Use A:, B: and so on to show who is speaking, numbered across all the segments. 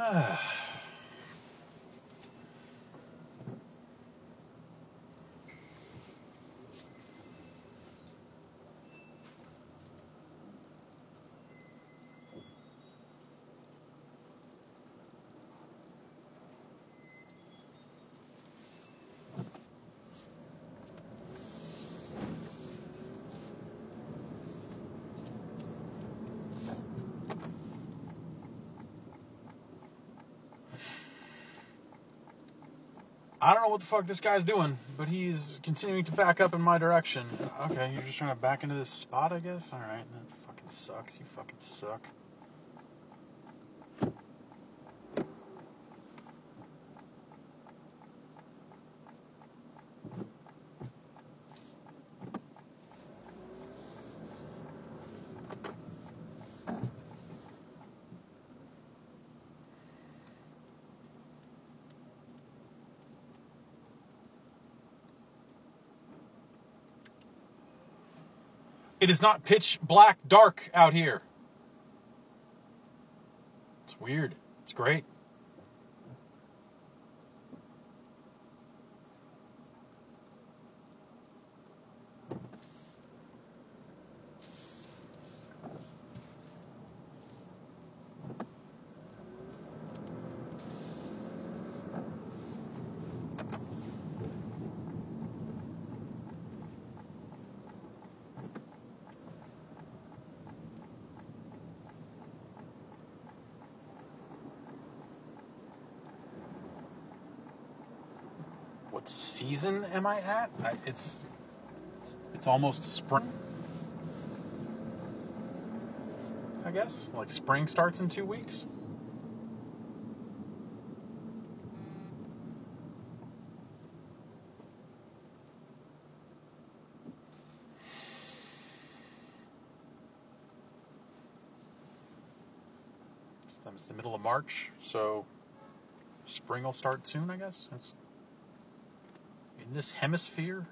A: I don't know what the fuck this guy's doing, but he's continuing to back up in my direction. Okay, you're just trying to back into this spot, I guess? Alright, that fucking sucks. You fucking suck. It is not pitch black dark out here. It's weird. It's great. What season am I at? It's almost spring, I guess. Like spring starts in 2 weeks. It's the middle of March, so spring will start soon, I guess. It's in this hemisphere.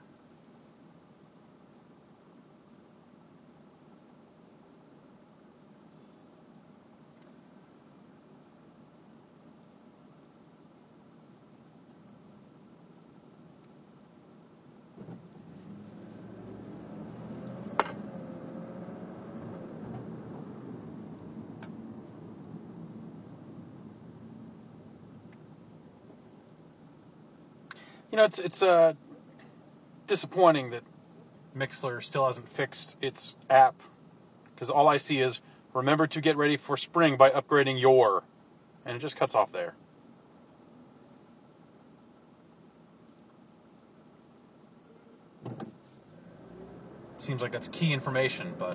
A: You know, it's disappointing that Mixlr still hasn't fixed its app, because all I see is, remember to get ready for spring by upgrading your, and it just cuts off there. Seems like that's key information, but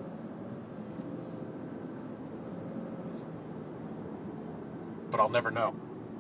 A: I'll never know.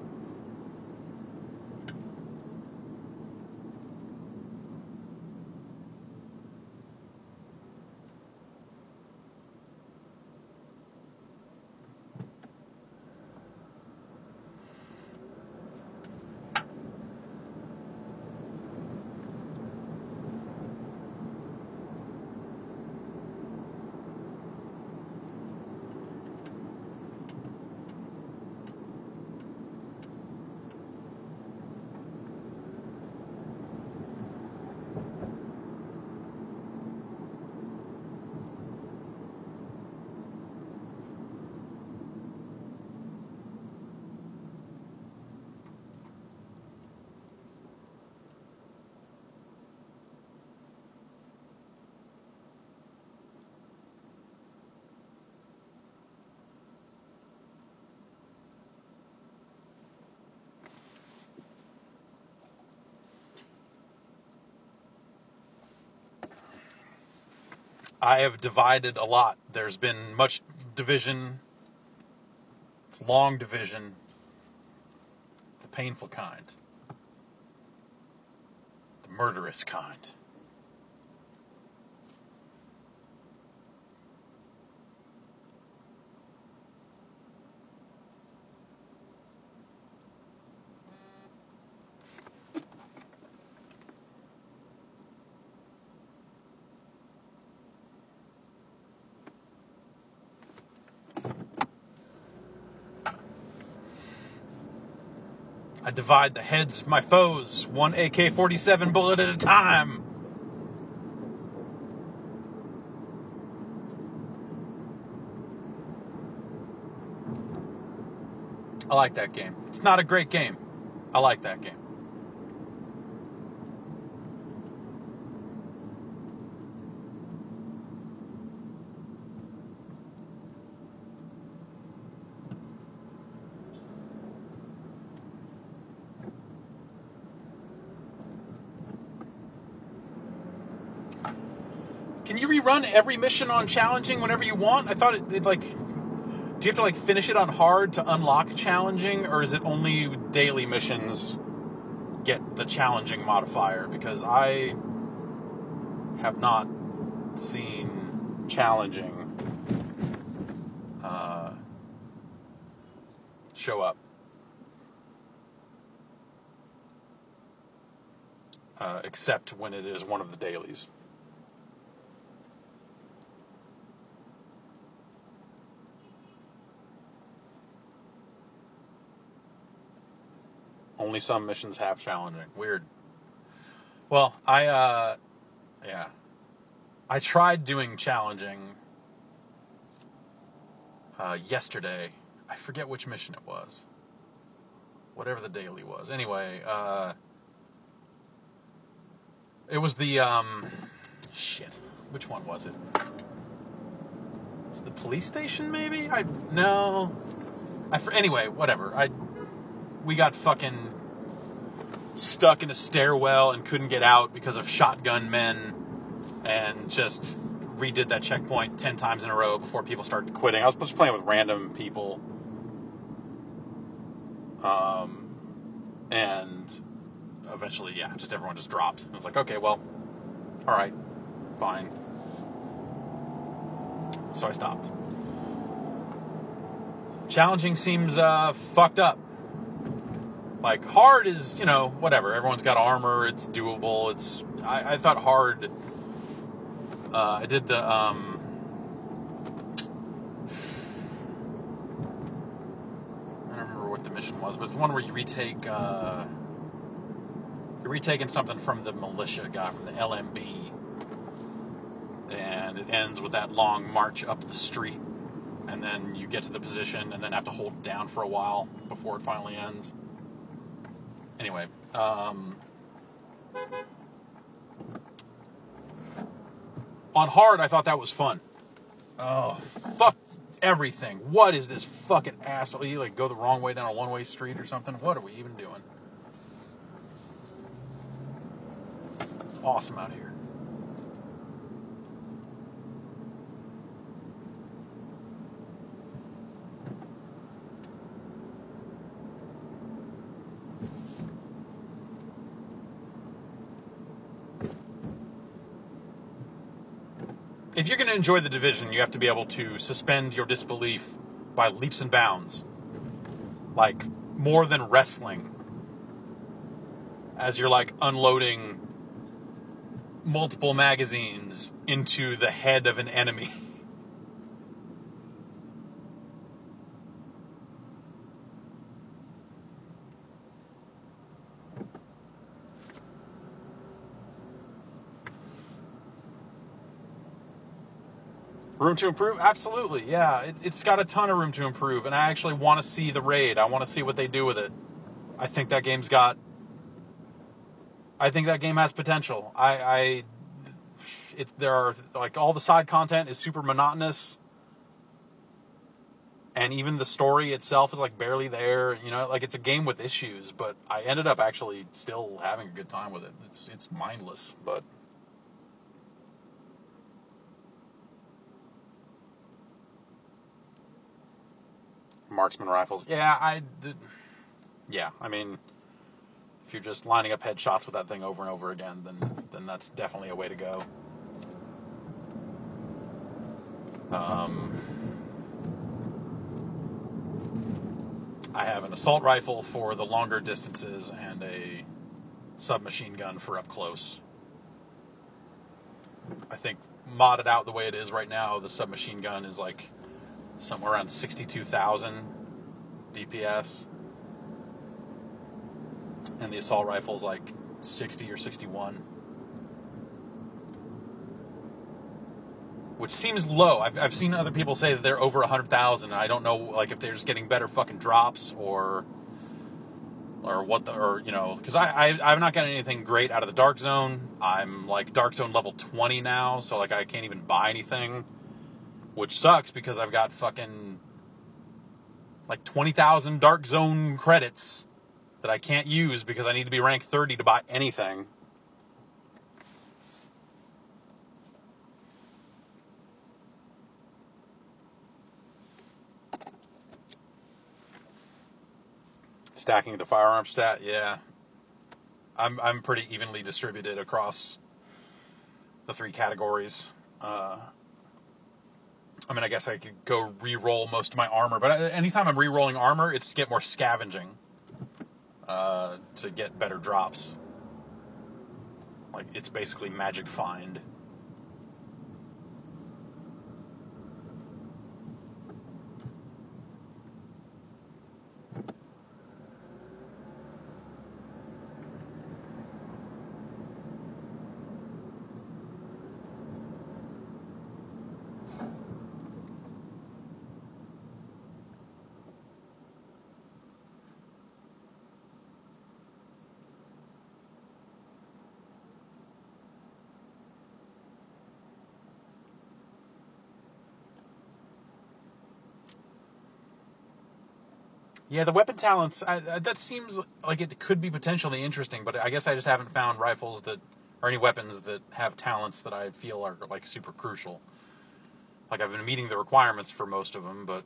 A: I have divided a lot. There's been much division. It's long division. The painful kind. The murderous kind. I divide the heads of my foes, one AK-47 bullet at a time. I like that game. It's not a great game. I like that game. Can you rerun every mission on challenging whenever you want? I thought it like... Do you have to like finish it on hard to unlock challenging, or is it only daily missions get the challenging modifier? Because I have not seen challenging show up. Except when it is one of the dailies. Only some missions have challenging. Weird. Well, I tried doing challenging yesterday. I forget which mission it was. Whatever the daily was. Anyway, it was the, shit. Which one was it? Was it the police station, maybe? Anyway, whatever. We got fucking stuck in a stairwell and couldn't get out because of shotgun men, and just redid that checkpoint 10 times in a row before people started quitting. I was just playing with random people. And eventually, just everyone just dropped. I was like, okay, well, all right, fine. So I stopped. Challenging seems fucked up. Like, hard is, whatever. Everyone's got armor. It's doable. I thought hard... I did the, I don't remember what the mission was, but it's the one where you retake, you're retaking something from the militia guy, from the LMB. And it ends with that long march up the street. And then you get to the position and then have to hold it down for a while before it finally ends. Anyway, on hard, I thought that was fun. Oh, fuck everything. What is this fucking asshole? You like go the wrong way down a one-way street or something? What are we even doing? It's awesome out here. If you're going to enjoy The Division, you have to be able to suspend your disbelief by leaps and bounds. Like, more than wrestling. As you're, like, unloading multiple magazines into the head of an enemy. Room to improve? Absolutely, yeah. It's got a ton of room to improve, and I actually want to see the raid. I want to see what they do with it. I think that game has potential. There are, like, all the side content is super monotonous, and even the story itself is, like, barely there. Like, it's a game with issues, but I ended up actually still having a good time with it. It's mindless, but... Marksman rifles. I mean, if you're just lining up headshots with that thing over and over again, then that's definitely a way to go. I have an assault rifle for the longer distances and a submachine gun for up close. I think modded out the way it is right now, the submachine gun is like somewhere around 62,000 DPS. and the assault rifle's like 60 or 61. Which seems low. I've seen other people say that they're over 100,000, and I don't know, like, if they're just getting better fucking drops or what because I'm not getting anything great out of the Dark Zone. I'm like Dark Zone level 20 now, so like I can't even buy anything, which sucks because I've got fucking like 20,000 Dark Zone credits that I can't use because I need to be rank 30 to buy anything. Stacking the firearm stat, yeah. I'm pretty evenly distributed across the 3 categories. I guess I could go re-roll most of my armor, but anytime I'm re-rolling armor, it's to get more scavenging, to get better drops. Like, it's basically magic find. Yeah, the weapon talents, that seems like it could be potentially interesting, but I guess I just haven't found rifles or any weapons that have talents that I feel are, like, super crucial. Like, I've been meeting the requirements for most of them, but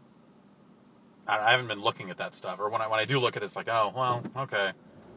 A: I haven't been looking at that stuff. Or when I do look at it, it's like, oh, well, okay.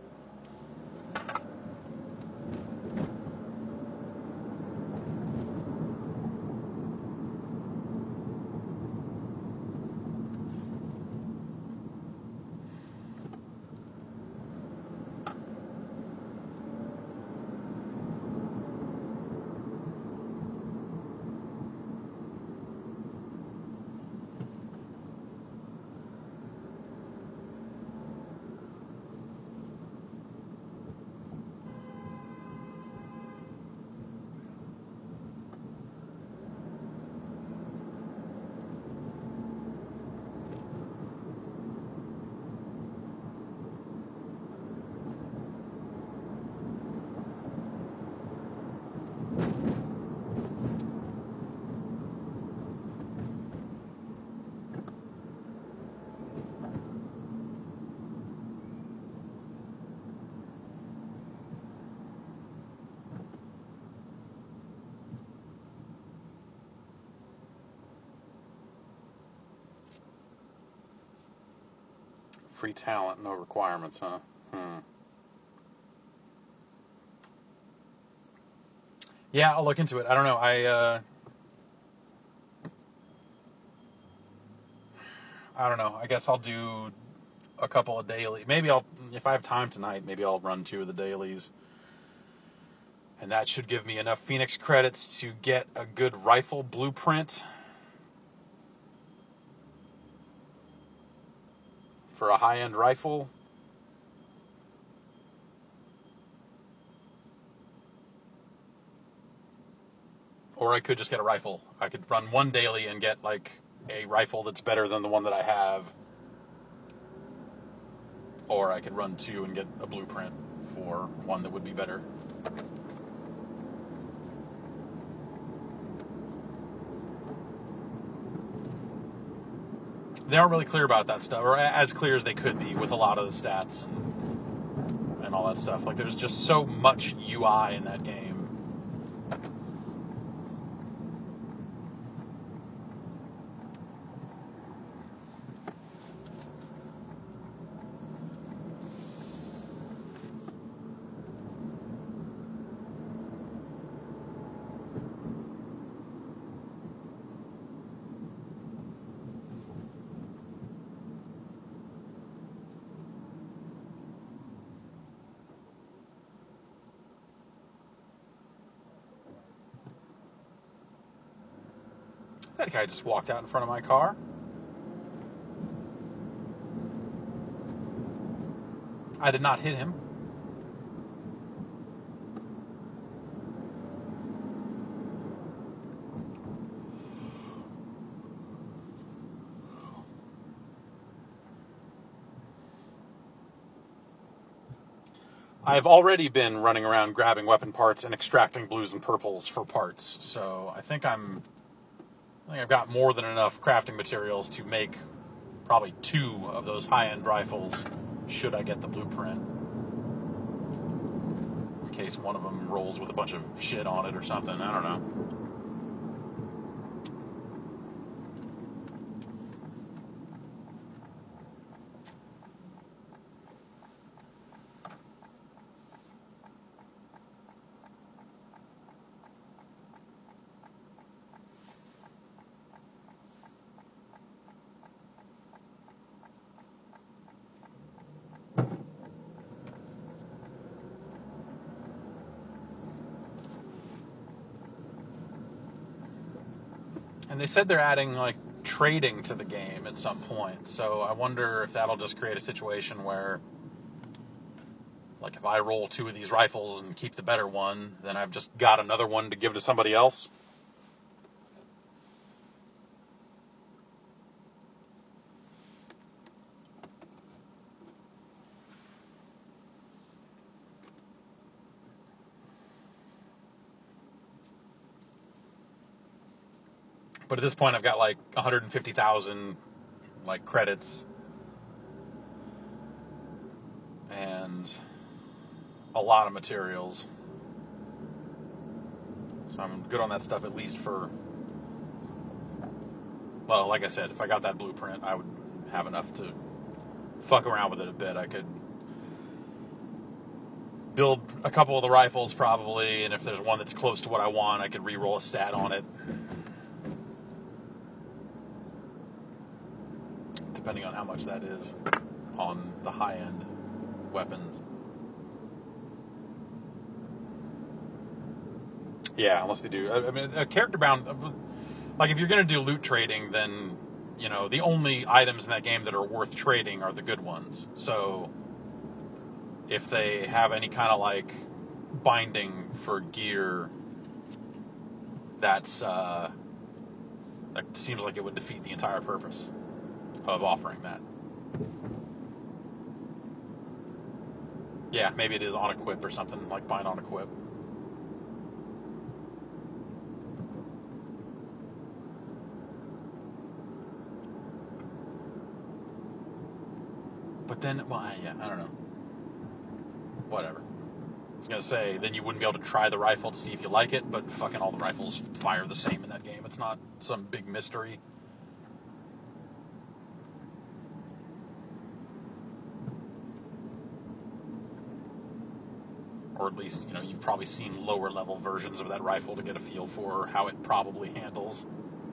A: Free talent, no requirements, huh? Yeah, I'll look into it. I don't know. I don't know. I guess I'll do a couple of daily. Maybe if I have time tonight, maybe I'll run 2 of the dailies. And that should give me enough Phoenix credits to get a good rifle blueprint for a high-end rifle. Or I could just get a rifle. I could run 1 daily and get, like, a rifle that's better than the one that I have. Or I could run 2 and get a blueprint for one that would be better. They aren't really clear about that stuff, or as clear as they could be with a lot of the stats and all that stuff. Like, there's just so much UI in that game. That guy just walked out in front of my car. I did not hit him. I've already been running around grabbing weapon parts and extracting blues and purples for parts, so I think I've got more than enough crafting materials to make probably 2 of those high-end rifles, should I get the blueprint. In case one of them rolls with a bunch of shit on it or something, I don't know. And they said they're adding, like, trading to the game at some point. So I wonder if that'll just create a situation where, like, if I roll 2 of these rifles and keep the better one, then I've just got another one to give to somebody else. But at this point, I've got like 150,000 like credits and a lot of materials. So I'm good on that stuff at least for, well, like I said, if I got that blueprint, I would have enough to fuck around with it a bit. I could build a couple of the rifles probably, and if there's one that's close to what I want, I could re-roll a stat on it. Depending on how much that is on the high-end weapons. Yeah, unless they do. I mean, a character bound... Like, if you're going to do loot trading, then, you know, the only items in that game that are worth trading are the good ones. So, if they have any kind of, like, binding for gear, that seems like it would defeat the entire purpose of offering that. Yeah, maybe it is on equip or something, like bind on equip. But then, well, yeah, I don't know. Whatever. I was going to say, then you wouldn't be able to try the rifle to see if you like it, but fucking all the rifles fire the same in that game. It's not some big mystery. Or at least, you know, you've probably seen lower level versions of that rifle to get a feel for how it probably handles.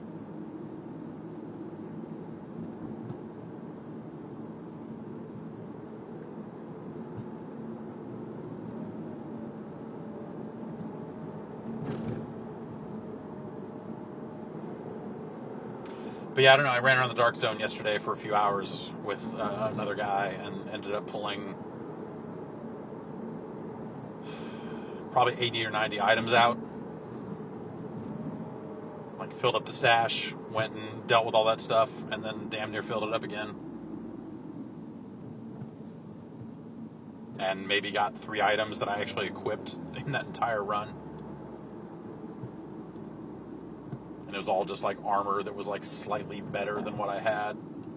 A: But yeah, I don't know, I ran around the Dark Zone yesterday for a few hours with another guy and ended up pulling probably 80 or 90 items out. Like, filled up the stash, went and dealt with all that stuff, and then damn near filled it up again. And maybe got 3 items that I actually equipped in that entire run. And it was all just like armor that was like slightly better than what I had.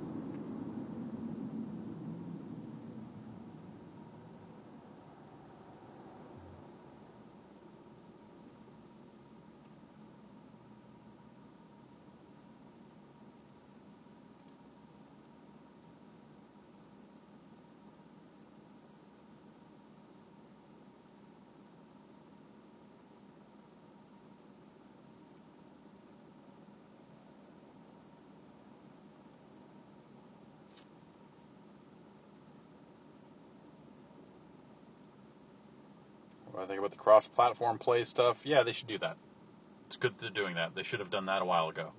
A: What I think about the cross-platform play stuff, yeah, they should do that. It's good that they're doing that. They should have done that a while ago.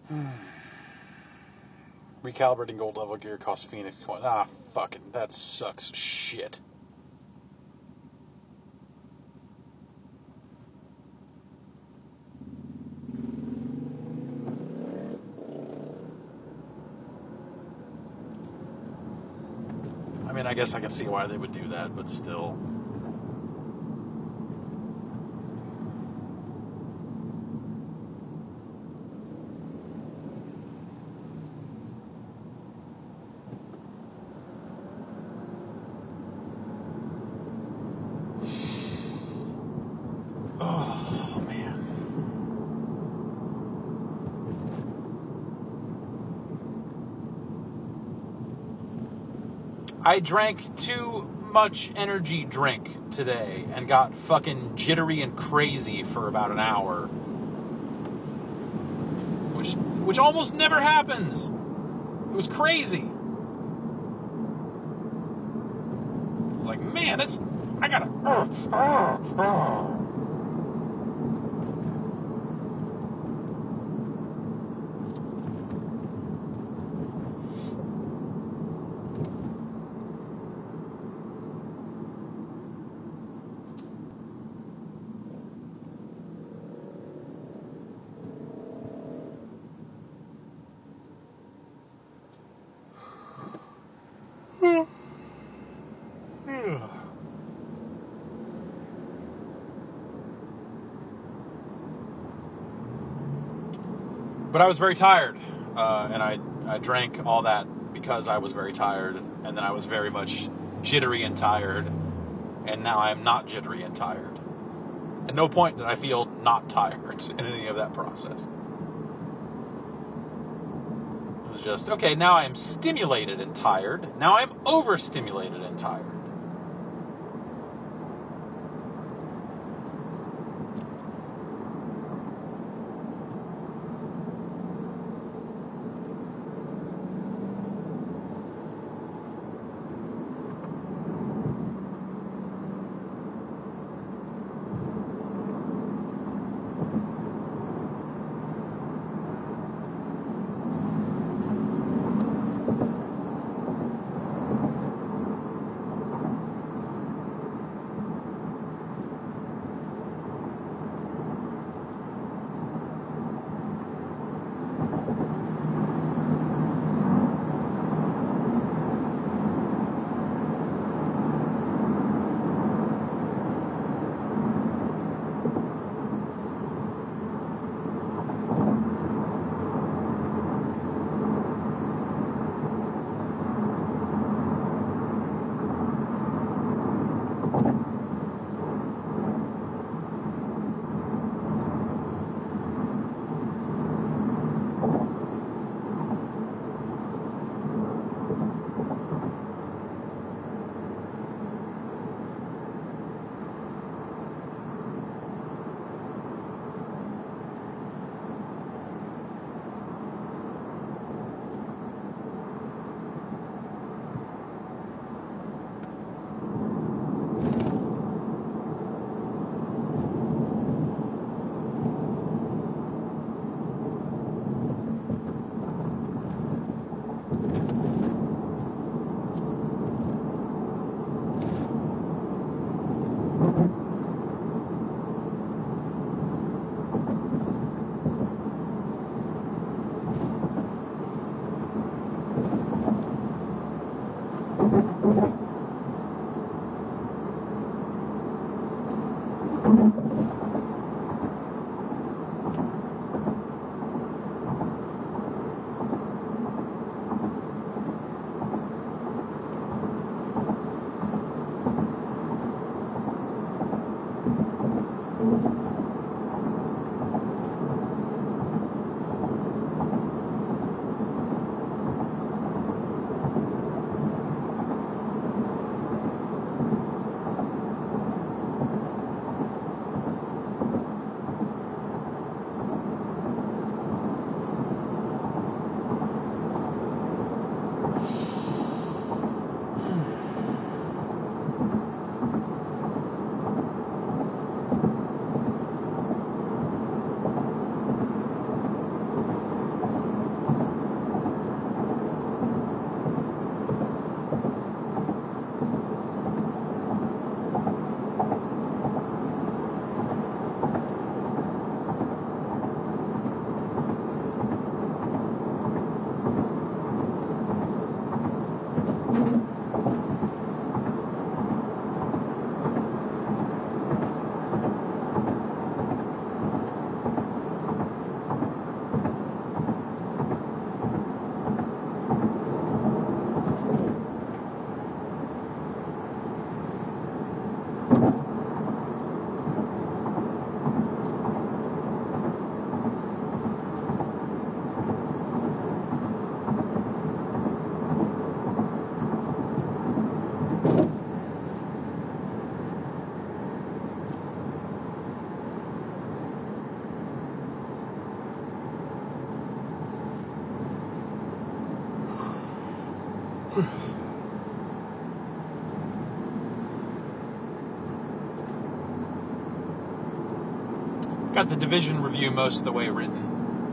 A: Recalibrating gold level gear costs Phoenix coin. Ah, fucking, that sucks shit. I mean, I guess I can see why they would do that, but still. Oh, man. I drank too much energy drink today and got fucking jittery and crazy for about an hour. Which almost never happens. It was crazy. I was like, man, I gotta... But I was very tired, and I drank all that because I was very tired, and then I was very much jittery and tired, and now I am not jittery and tired. At no point did I feel not tired in any of that process. It was just, okay, now I am stimulated and tired. Now I'm overstimulated and tired. Got the Division review most of the way written,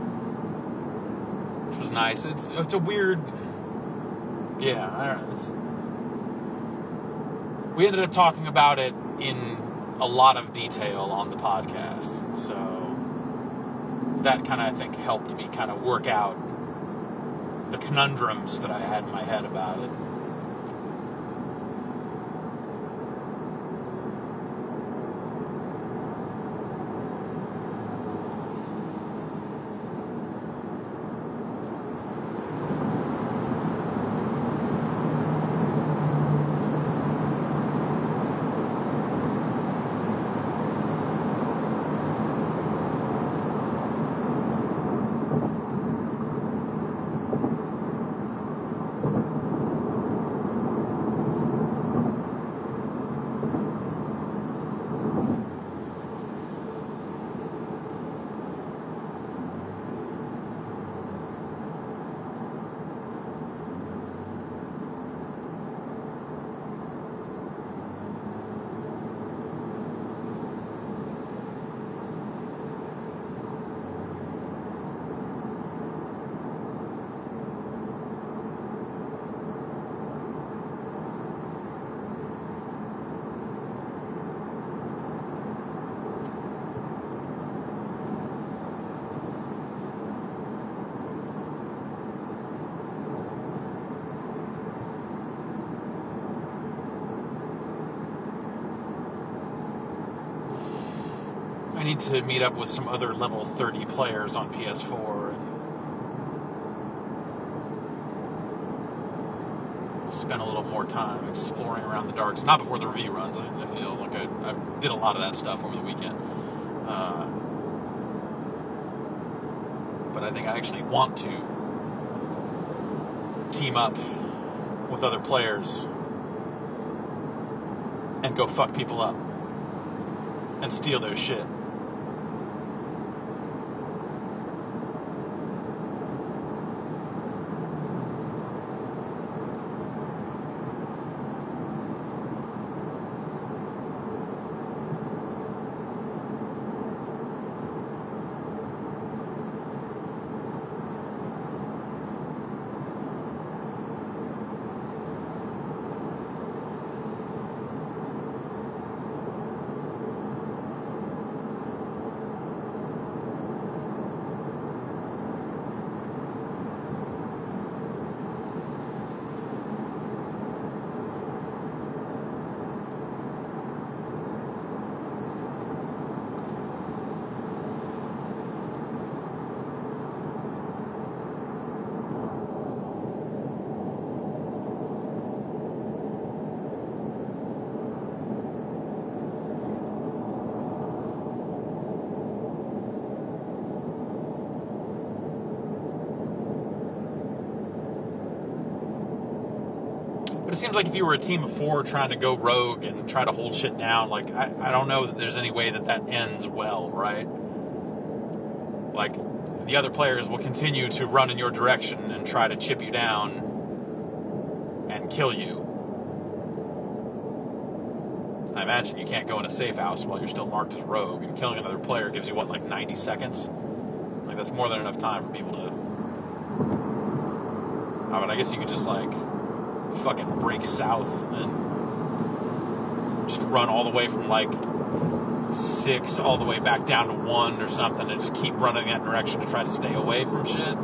A: which was nice. It's a weird, yeah, I don't know. We ended up talking about it in a lot of detail on the podcast, so that kind of, I think, helped me kind of work out the conundrums that I had in my head about it. I need to meet up with some other level 30 players on PS4 and spend a little more time exploring around the darks. Not before the review runs. I feel like I did a lot of that stuff over the weekend. But I think I actually want to team up with other players and go fuck people up and steal their shit. But it seems like if you were a team of 4 trying to go rogue and try to hold shit down, like, I don't know that there's any way that ends well, right? Like, the other players will continue to run in your direction and try to chip you down and kill you. I imagine you can't go in a safe house while you're still marked as rogue, and killing another player gives you, what, like 90 seconds? Like, that's more than enough time for people to... I mean, I guess you could just, like, fucking break south and just run all the way from, like, 6 all the way back down to 1 or something, and just keep running that direction to try to stay away from shit.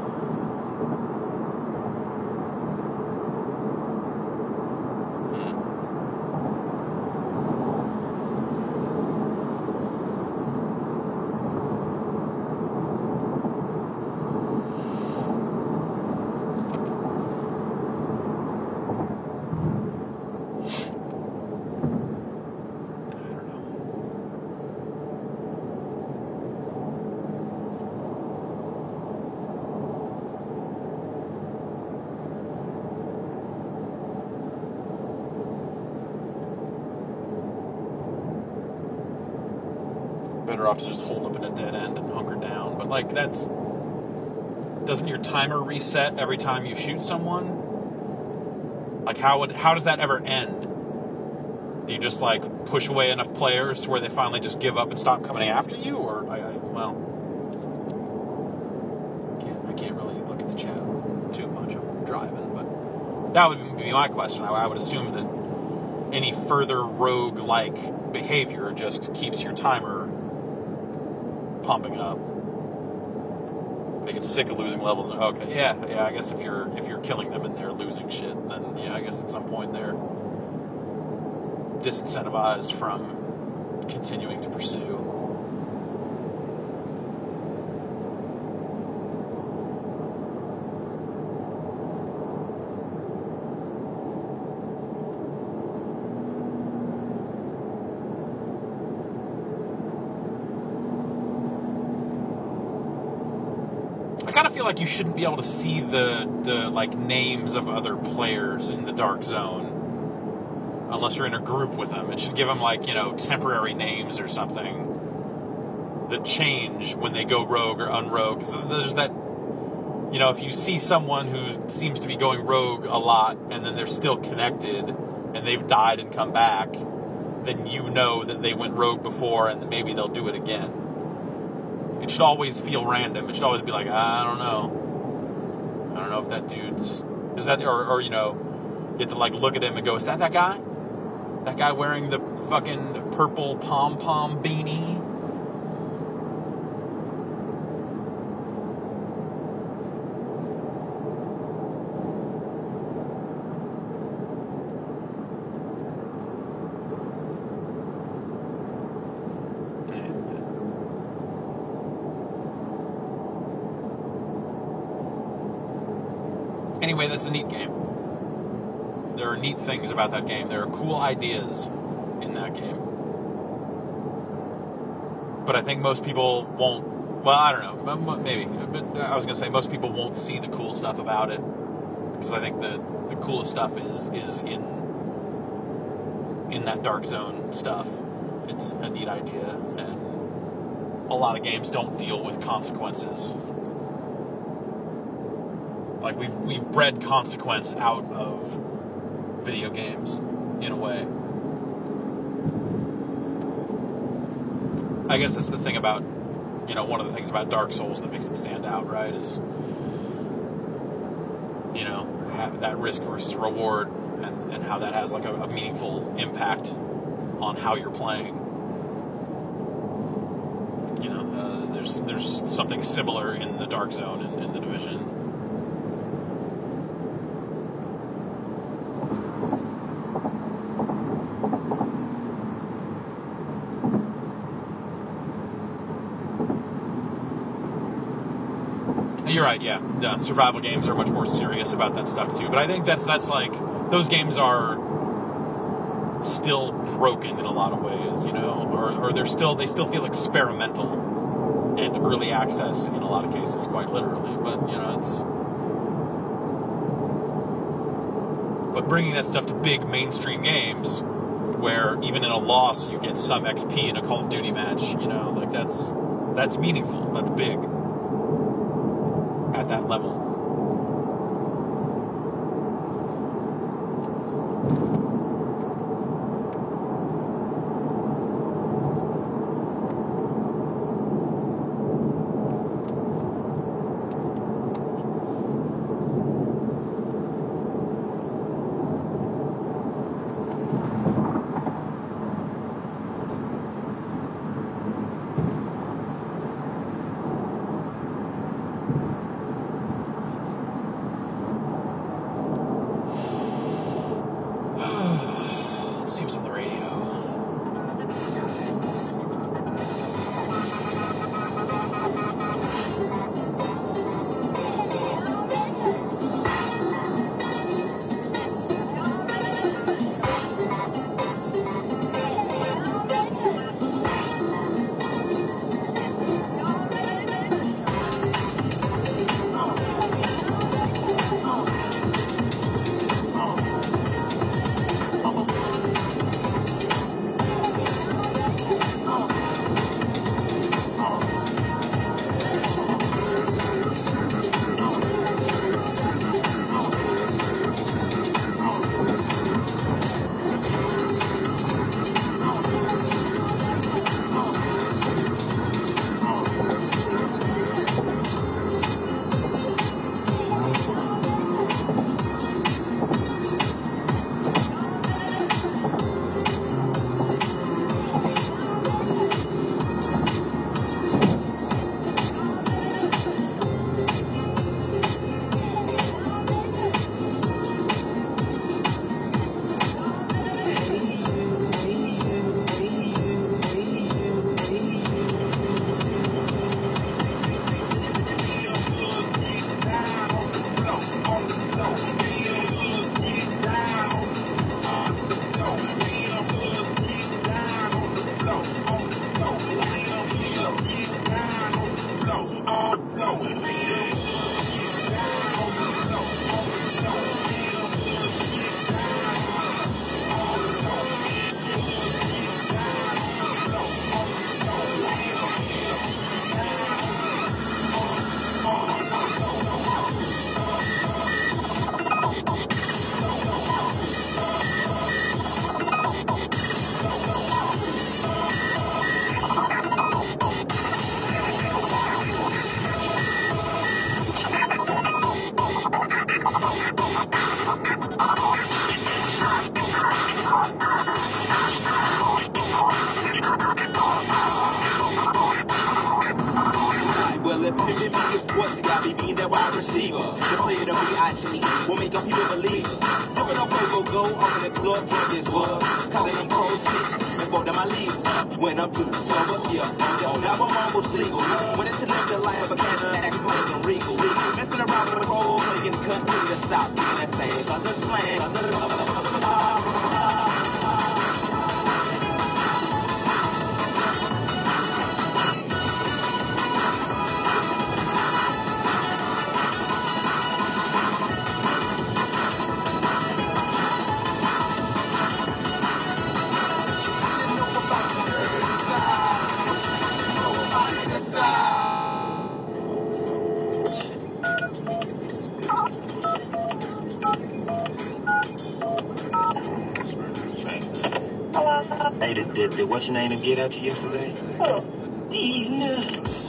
A: Better off to just hold up in a dead end and hunker down. But, like, that's... Doesn't your timer reset every time you shoot someone? Like, how does that ever end? Do you just like push away enough players to where they finally just give up and stop coming after you? Or I can't really look at the chat too much. I'm driving, but that would be my question. I would assume that any further rogue-like behavior just keeps your timer pumping up. They get sick of losing levels. Okay, yeah. I guess if you're killing them and they're losing shit, then yeah, I guess at some point they're disincentivized from continuing to pursue. I kind of feel like you shouldn't be able to see the like names of other players in the Dark Zone unless you're in a group with them. It should give them like, temporary names or something that change when they go rogue or unrogue. Because there's that, if you see someone who seems to be going rogue a lot and then they're still connected and they've died and come back, then you know that they went rogue before and maybe they'll do it again. It should always feel random. It should always be like, I don't know. I don't know if that dude's... Is that... Or you have to, like, look at him and go, is that guy? That guy wearing the fucking purple pom-pom beanie? Anyway, that's a neat game. There are neat things about that game. There are cool ideas in that game. But I think most people won't... Well, I don't know. Maybe. But I was going to say most people won't see the cool stuff about it. Because I think the coolest stuff is in that Dark Zone stuff. It's a neat idea. And a lot of games don't deal with consequences. Like, we've bred consequence out of video games, in a way. I guess that's the thing about, one of the things about Dark Souls that makes it stand out, right, is, that risk versus reward and how that has, like, a meaningful impact on how you're playing. There's something similar in the Dark Zone and in the Division. You're right, yeah. Survival games are much more serious about that stuff too. But I think that's like, those games are still broken in a lot of ways, or they still feel experimental and early access in a lot of cases, quite literally. But but bringing that stuff to big mainstream games, where even in a loss you get some XP in a Call of Duty match, like that's meaningful, that's big. At that level.
B: independent, be sports, you gotta be being that wide receiver. The player that we IG will make your people believe us. Sipping on go, off in the club, drink this wood. Calling them cold spits, and fold them my leaves. When I'm too sober, yeah, now I'm almost legal. When it's to live the life of a cancer, act like a regal. Messing around with the pole, playing the country to stop. And that same, cause the slang.
C: Hey, did what's your name get at you yesterday? These nuts.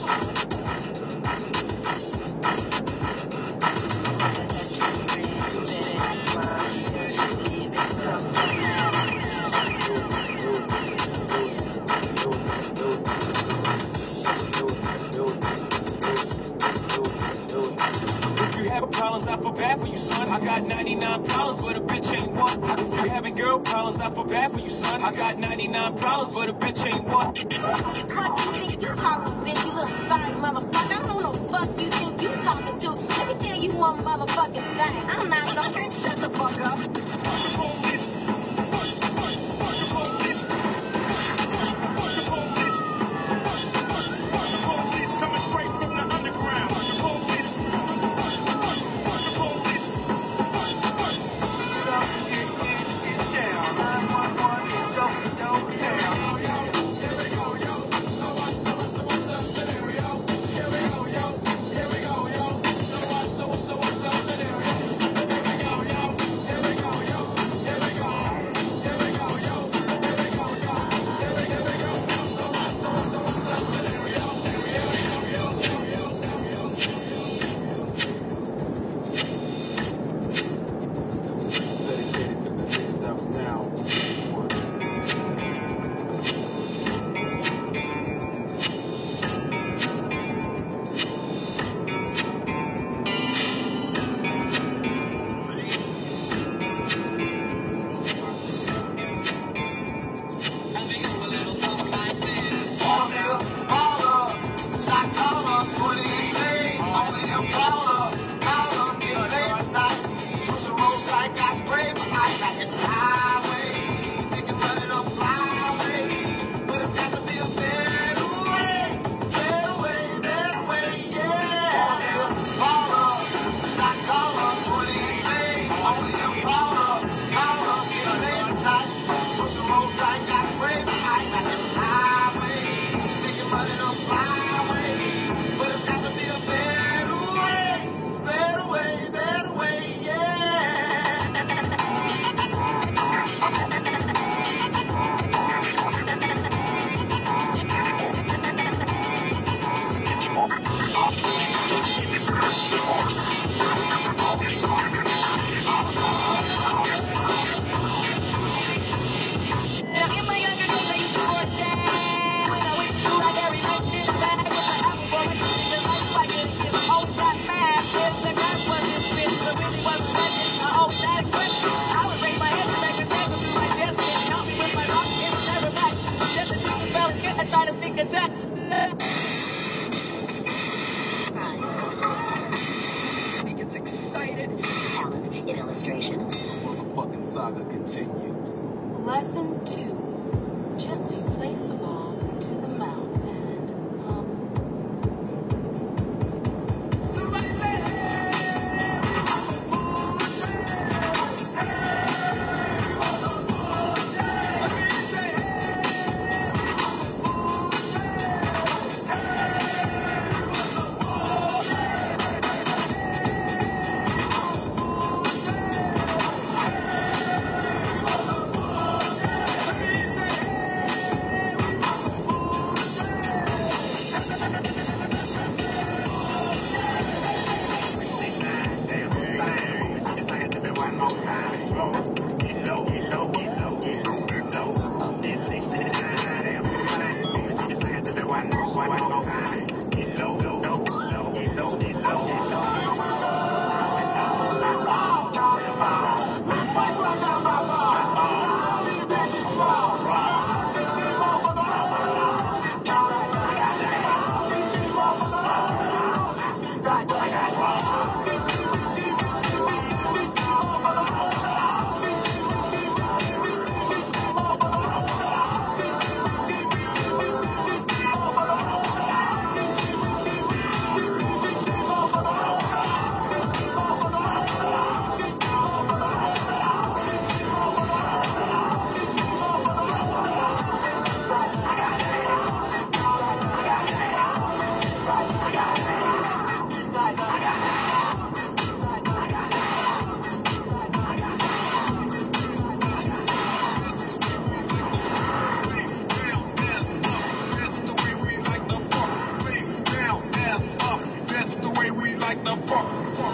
D: Problems, I feel bad for you, son. I got 99 problems, but a bitch ain't one. If you having girl problems, I feel bad for you, son. I got 99 problems, but a bitch ain't one.
E: Fuck you think you talking, bitch? You little sorry motherfucker. I don't know no fuck you think you talking to. Let me tell you one motherfucking thing. I'm not no bitch. Shut the fuck up.
B: Saga continues.
E: Lesson 2. Gently place the balls into the mouth and Somebody say
C: Get low.
D: the funk.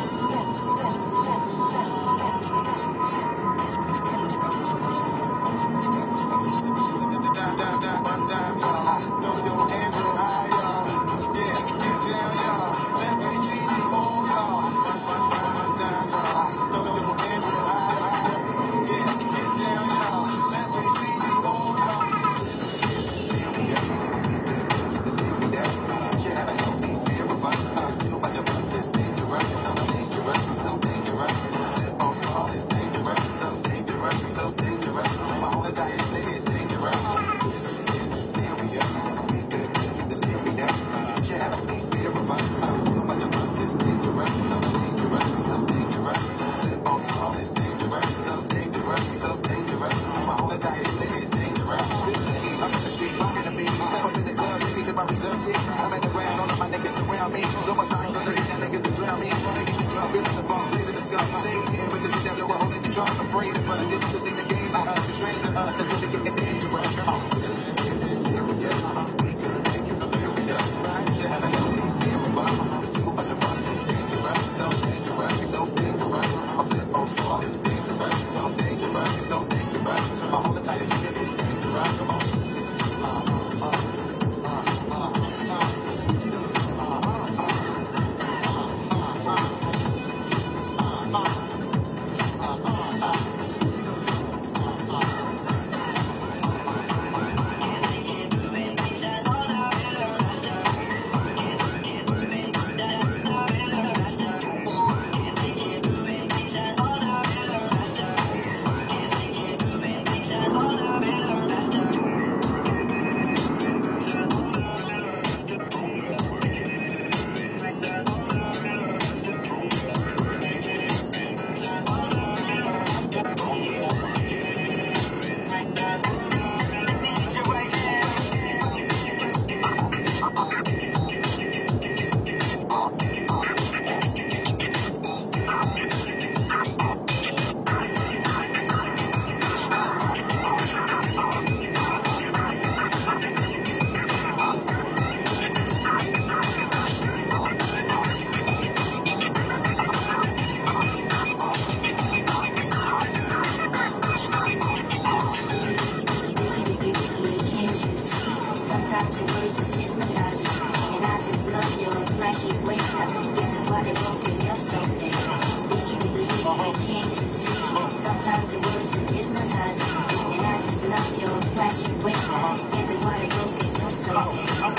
F: Sometimes your words just hypnotize me, and I just love your flashy ways. This is why they broke in your soul. I'm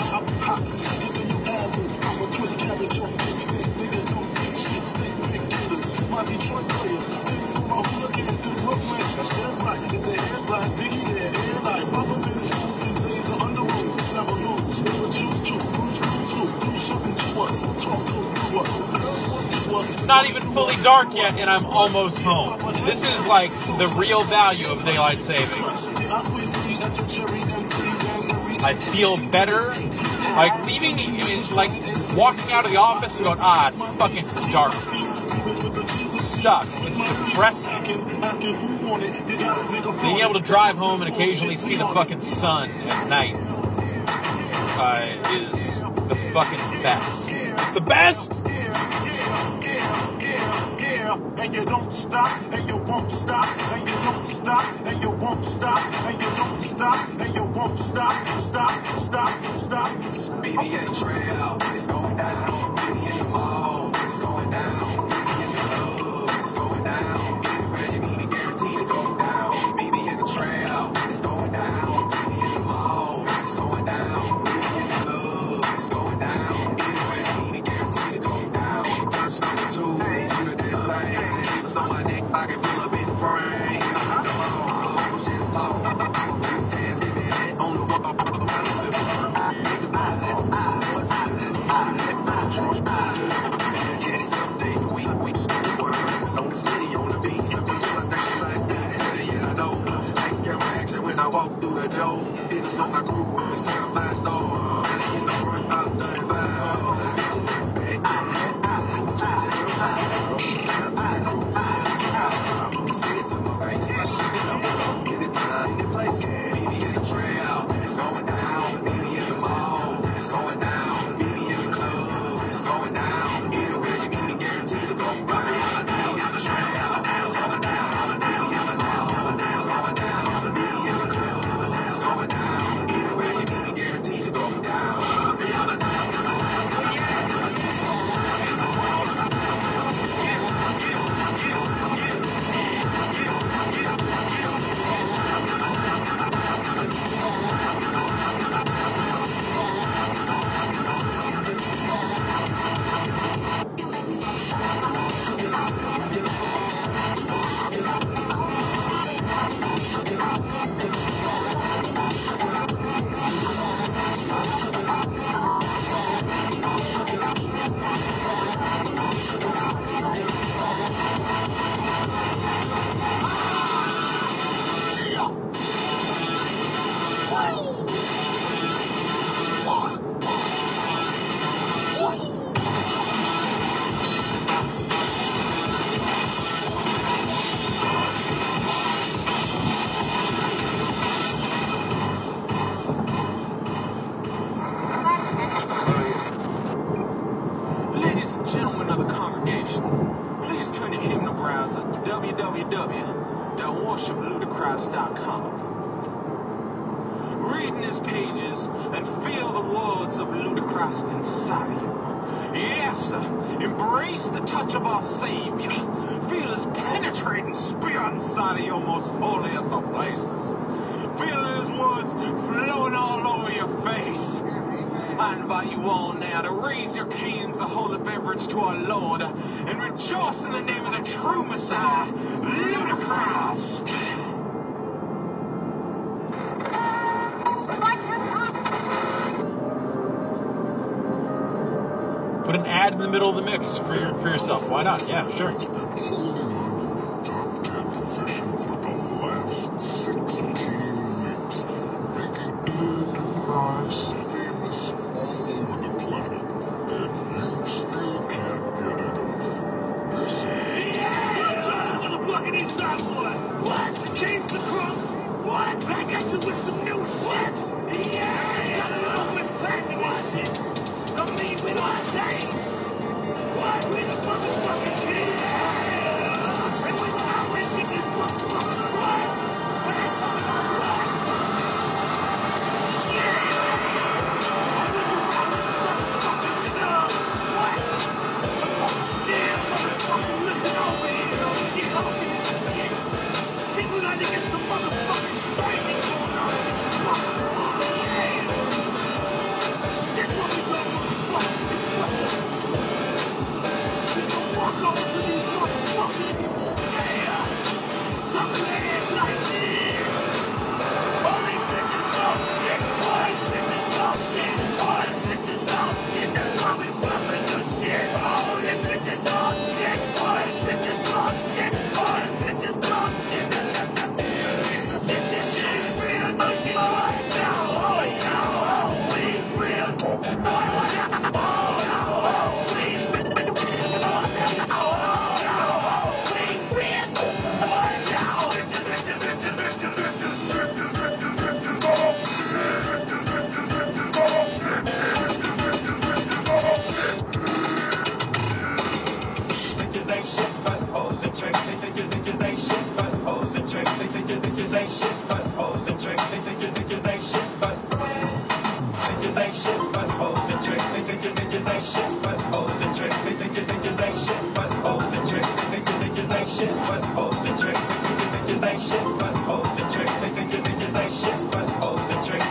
F: a twist cabbage on big stick. Niggas don't think shit, stick big dealers. My Detroit players, things from my hooligan to Brooklyn. That's right, in the headline, Biggie there, airline. Papa in the schools these days are under rules. Never lose, never choose to. Do something to us, talk to us.
A: Not even fully dark yet, and I'm almost home. This is like the real value of daylight savings. I feel better. Like leaving, like walking out of the office and going, it's fucking dark. It sucks. It's depressing. Being able to drive home and occasionally see the fucking sun at night is the fucking best. It's the best!
D: And you don't stop, and you won't stop, and you don't stop, and you won't stop, and you don't stop, and you won't stop, stop.
B: Baby, at the trail, it's going down. Baby, in the mall, it's going down. Baby, in the club, it's going down. Anywhere you need a guarantee to go down. Baby, in the trail, it's going down. Baby, in the mall, it's going down. Baby, in the club, it's going down. Anywhere you need a guarantee to go down. First number two, you the damn thing. Keep on my neck, I can feel up in the frame. Just pop, task, give me that on the wall. www.worshipLudacris.com. Reading his pages and feel the words of Ludacris inside of you. Yes, embrace the touch of our Savior. Feel his penetrating spirit inside of your most holiest of places. Feel his words flowing all over your face. I invite you all now to raise your cans of holy beverage to our Lord and rejoice in the name of the true Messiah, Ludacris.
A: Put an ad in the middle of the mix for yourself. Why not? Yeah, sure.
F: It's been holding on to the top 10 position for the last 16 weeks, making Ludacris famous all over the planet, and you still can't get enough. This is
B: Motherfucking inside boy. What? Keep the crunk. What? Back at you with some new shit. Yeah. Got a little bit platinum and shit. I mean, we don't say. What? We the motherfucking kid. And we gonna always get this motherfucker. What? When they talking about what? Yeah. We can roll this motherfucking shit up. What? Yeah, motherfucker, looking over here. Shit, open this shit. Think we gotta get some motherfucking streaming going on in this motherfucker. Yeah. This what we go motherfucker. What's up? We gonna walk over to these motherfuckers. Yeah. Talk to their ass like this. All these bitches talk shit. All these bitches talk shit. All these bitches talk shit. That's why we bumping the shit. All these bitches talk shit. All these bitches talk shit. All these bitches talk shit. This shit real. Look at what now. Oh, yeah. We real.
D: Bitches ain't shit but hoes and tricks. Bitches ain't shit but hoes and tricks. Bitches ain't shit but hoes and tricks. Bitches ain't shit but bitches ain't shit but hoes and tricks. Bitches ain't shit but hoes and tricks. Bitches ain't shit but hoes and tricks. Bitches ain't shit but hoes and tricks. Bitches ain't shit but hoes and tricks. Bitches ain't shit but hoes and tricks.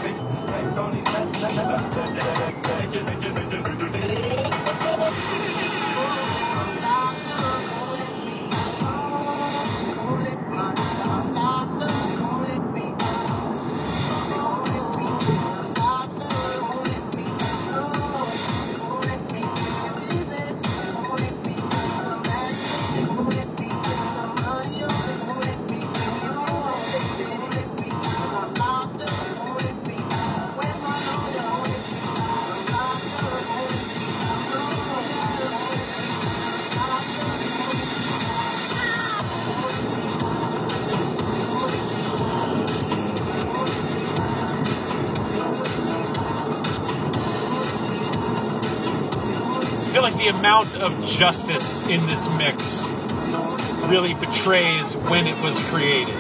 A: I feel like the amount of justice in this mix really betrays when it was created.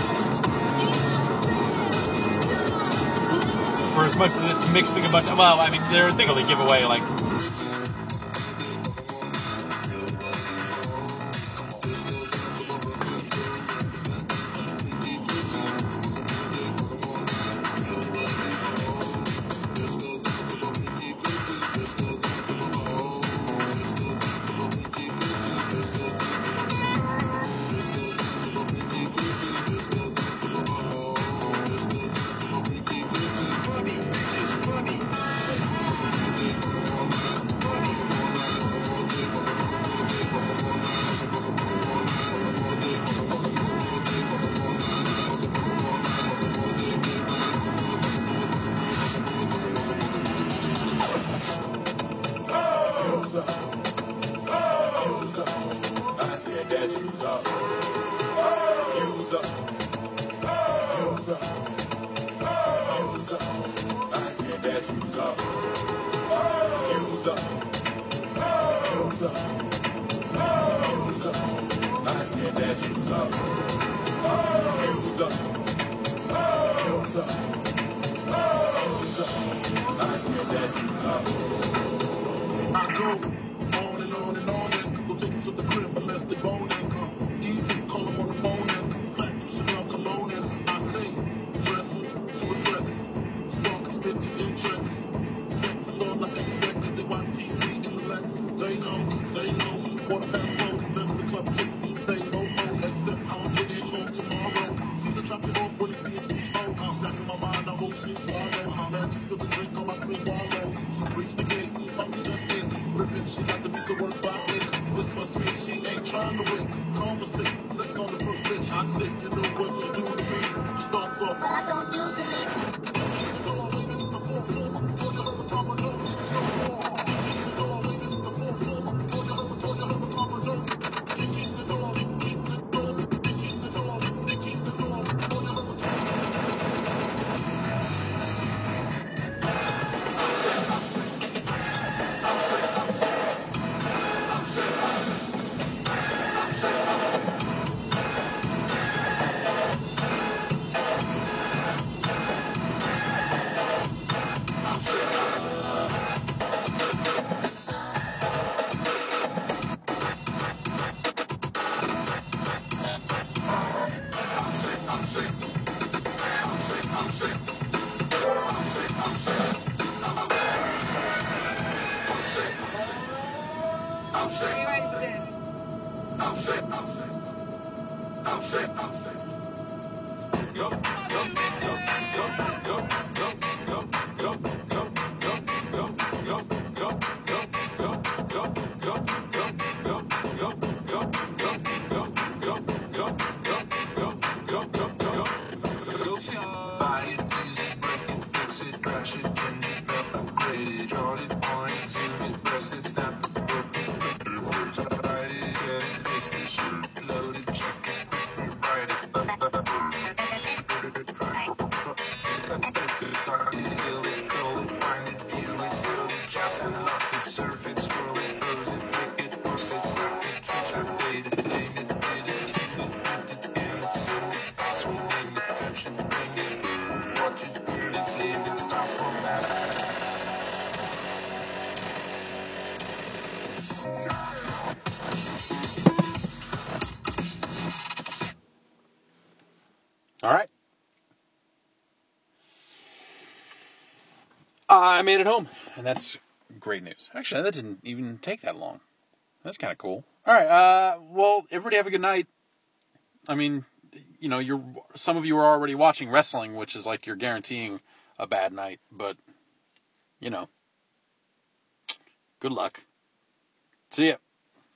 A: For as much as it's mixing a bunch of, well, I mean, they're thinking they give away like
D: TikTok. What's up? What's up? What's up? I said that TikTok.
F: I go on and on and on and go take them to the crib unless they boning. Easy, call them on the phone and platinum Chanel cologne and I stay dressed to impress. Spark is bitches interest. Sex is all I expect 'cause they watch TV in the Lex. They know, quarter past 4, never the club kicks and say no more except I'm getting home tomorrow. She's a drop it off when it's in the phone. I'm back in my mind, I hope she's swallow. Man, she spilled the drink on my green wallow. Reach the gate, I'm just in. She got to beat the work by it. This must mean she ain't trying to win. Conversate, sex on the first bitch. I stick, you know what you do to me. Start off.
E: But I don't usually.
G: Are you ready for this?
A: All right. I made it home, and that's great news. Actually, that didn't even take that long. That's kind of cool. All right. Well, everybody have a good night. I mean, you know, some of you are already watching wrestling, which is like you're guaranteeing a bad night, but, you know, good luck. See ya.